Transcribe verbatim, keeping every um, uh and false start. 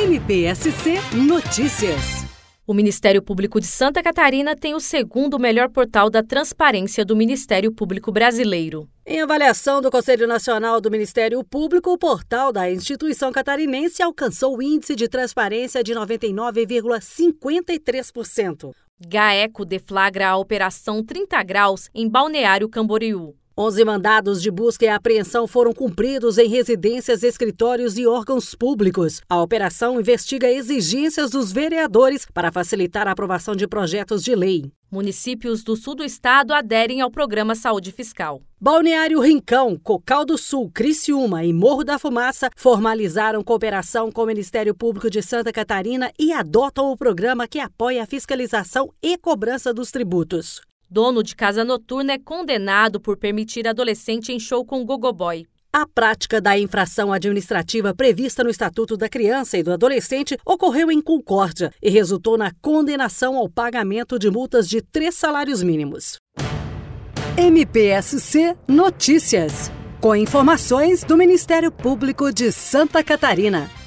M P S C Notícias. O Ministério Público de Santa Catarina tem o segundo melhor portal da transparência do Ministério Público brasileiro. Em avaliação do Conselho Nacional do Ministério Público, o portal da instituição catarinense alcançou o índice de transparência de noventa e nove vírgula cinquenta e três por cento. GAECO deflagra a Operação trinta graus em Balneário Camboriú. onze mandados de busca e apreensão foram cumpridos em residências, escritórios e órgãos públicos. A operação investiga exigências dos vereadores para facilitar a aprovação de projetos de lei. Municípios do sul do estado aderem ao Programa Saúde Fiscal. Balneário Rincão, Cocal do Sul, Criciúma e Morro da Fumaça formalizaram cooperação com o Ministério Público de Santa Catarina e adotam o programa que apoia a fiscalização e cobrança dos tributos. Dono de casa noturna é condenado por permitir adolescente em show com gogoboy. A prática da infração administrativa prevista no Estatuto da Criança e do Adolescente ocorreu em Concórdia e resultou na condenação ao pagamento de multas de três salários mínimos. M P S C Notícias, com informações do Ministério Público de Santa Catarina.